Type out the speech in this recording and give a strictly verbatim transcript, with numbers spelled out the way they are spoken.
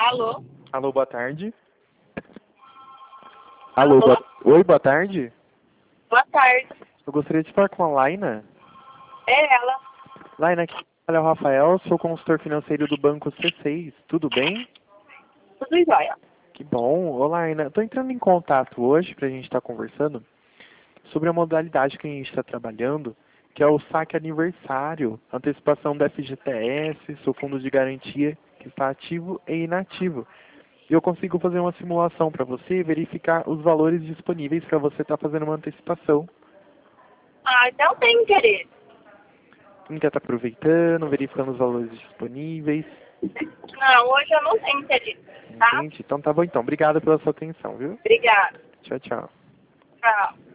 Alô? Alô, boa tarde. Alô, Alô? boa... Oi, boa tarde. Boa tarde. Eu gostaria de falar com a Laina. É ela. Laina, aqui é o Rafael, sou consultor financeiro do Banco C seis. Tudo bem? Tudo jóia. Que bom. Ô, Laina, estou entrando em contato hoje para a gente estar conversando sobre a modalidade que a gente está trabalhando, que é o saque aniversário, antecipação da F G T S, seu fundo de garantia que está ativo e inativo. E eu consigo fazer uma simulação para você e verificar os valores disponíveis para você estar fazendo uma antecipação. Ah, então tem interesse. Quem quer estar aproveitando, verificando os valores disponíveis. Não, hoje eu não tenho interesse, tá? Entende? Então tá bom então. Obrigado pela sua atenção, viu? Obrigada. Tchau, tchau. Tchau.